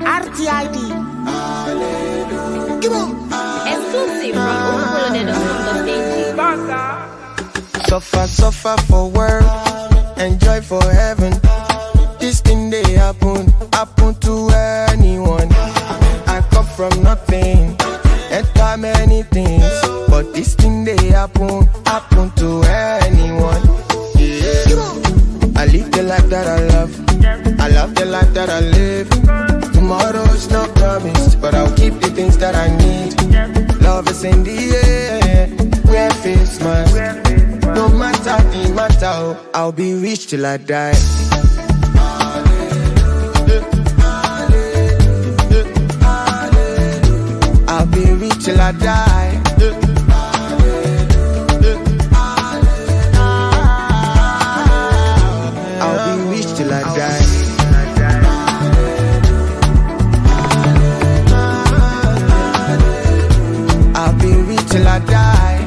RTID. Come on. Exclusive from overloaded.com.ng. Suffer for work, enjoy for heaven. This thing they happen to anyone. I come from nothing, enter many things, but this thing they happen to anyone. Yeah. I live the life that I love, I love the life that I live. Tomorrow's not promised, but I'll keep the things that I need. Love is in the air, wear face mask. No matter the matter, I'll be rich till I die. I'll be rich till I die. I'll be rich till I die. I'll be rich till I die.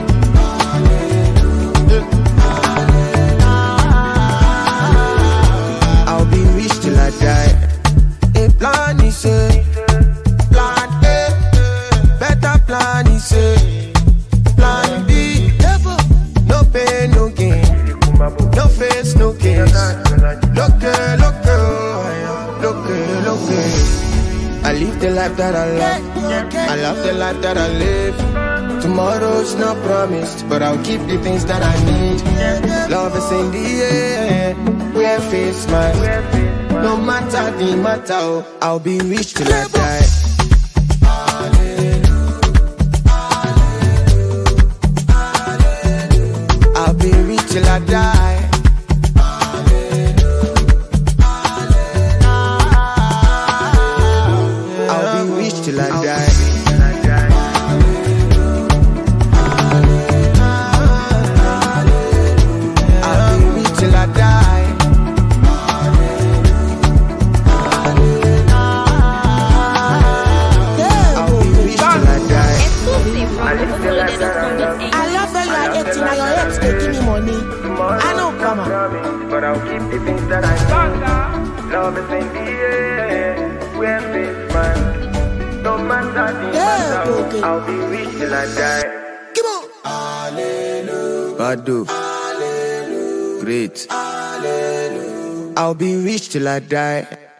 I'll be rich till I die. A plan is a plan A, better plan is a plan B. No pain, no gain, no face, no case. Look, I live the life that I love, I love the life that I live. Tomorrow's not promised, but I'll keep the things that I need. Love is in the air, wear face mask. No matter the matter, I'll be rich till I die. I'll be rich till I die. I'll be rich till I die. I'll be rich till I die. I'll be rich till I die. Exclusive from overloaded.com.ng. I love when you are 18 and your ex taking me money. I know, come on. But I'll keep the things that I need. Love is in the air, wear face mask. No matter the matter, okay. I'll be rich till I die. Come on. Badu, great. I'll be rich till I die.